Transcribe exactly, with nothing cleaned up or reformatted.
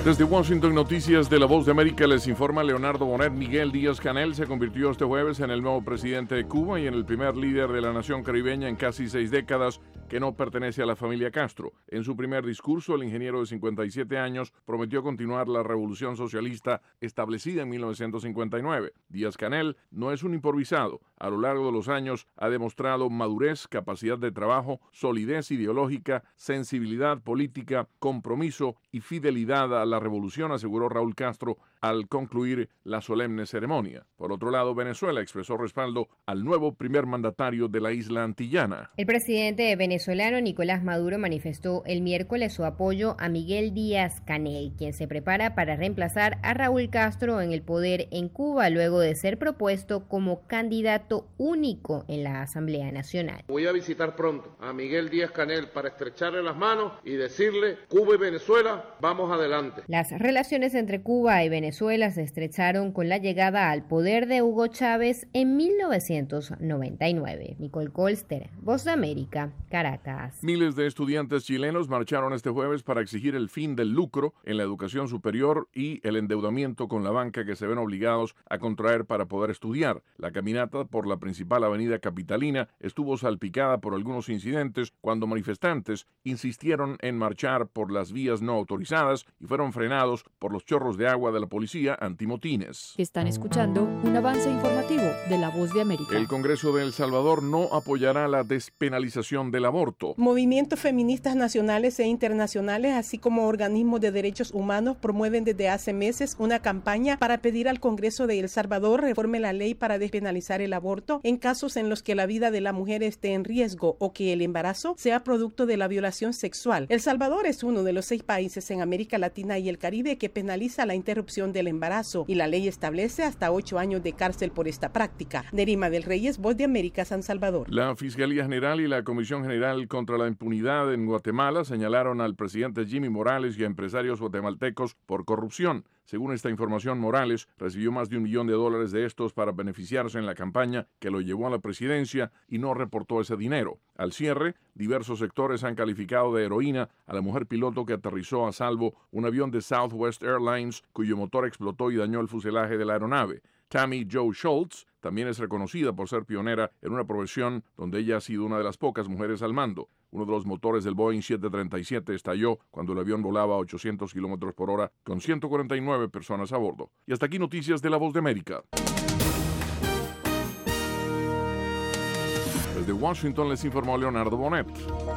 Desde Washington, Noticias de La Voz de América, les informa Leonardo Bonet. Miguel Díaz-Canel se convirtió este jueves en el nuevo presidente de Cuba y en el primer líder de la nación caribeña en casi seis décadas que no pertenece a la familia Castro. En su primer discurso, el ingeniero de cincuenta y siete años prometió continuar la revolución socialista establecida en mil novecientos cincuenta y nueve. Díaz-Canel no es un improvisado. A lo largo de los años ha demostrado madurez, capacidad de trabajo, solidez ideológica, sensibilidad política, compromiso y fidelidad a la revolución, aseguró Raúl Castro al concluir la solemne ceremonia. Por otro lado, Venezuela expresó respaldo al nuevo primer mandatario de la isla antillana. El presidente venezolano Nicolás Maduro manifestó el miércoles su apoyo a Miguel Díaz-Canel, quien se prepara para reemplazar a Raúl Castro en el poder en Cuba luego de ser propuesto como candidato único en la Asamblea Nacional. Voy a visitar pronto a Miguel Díaz-Canel para estrecharle las manos y decirle: Cuba y Venezuela, vamos adelante. Las relaciones entre Cuba y Venezuela se estrecharon con la llegada al poder de Hugo Chávez en mil novecientos noventa y nueve. Nicole Colster, Voz de América, Caracas. Miles de estudiantes chilenos marcharon este jueves para exigir el fin del lucro en la educación superior y el endeudamiento con la banca que se ven obligados a contraer para poder estudiar. La caminata por la principal avenida capitalina estuvo salpicada por algunos incidentes cuando manifestantes insistieron en marchar por las vías no autorizadas y fueron frenados por los chorros de agua de la policía antimotines. Están escuchando un avance informativo de La Voz de América. El Congreso de El Salvador no apoyará la despenalización del aborto. Movimientos feministas nacionales e internacionales, así como organismos de derechos humanos, promueven desde hace meses una campaña para pedir al Congreso de El Salvador reforme la ley para despenalizar el aborto en casos en los que la vida de la mujer esté en riesgo o que el embarazo sea producto de la violación sexual. El Salvador es uno de los seis países en América Latina y el Caribe que penaliza la interrupción del embarazo y la ley establece hasta ocho años de cárcel por esta práctica. Nerima del Reyes, Voz de América, San Salvador. La Fiscalía General y la Comisión General contra la Impunidad en Guatemala señalaron al presidente Jimmy Morales y a empresarios guatemaltecos por corrupción. Según esta información, Morales recibió más de un millón de dólares de estos para beneficiarse en la campaña que lo llevó a la presidencia y no reportó ese dinero. Al cierre, diversos sectores han calificado de heroína a la mujer piloto que aterrizó a salvo un avión de Southwest Airlines cuyo motor explotó y dañó el fuselaje de la aeronave. Tammy Jo Schultz también es reconocida por ser pionera en una profesión donde ella ha sido una de las pocas mujeres al mando. Uno de los motores del Boeing siete treinta y siete estalló cuando el avión volaba a ochocientos kilómetros por hora con ciento cuarenta y nueve personas a bordo. Y hasta aquí noticias de La Voz de América. Desde Washington les informó Leonardo Bonet.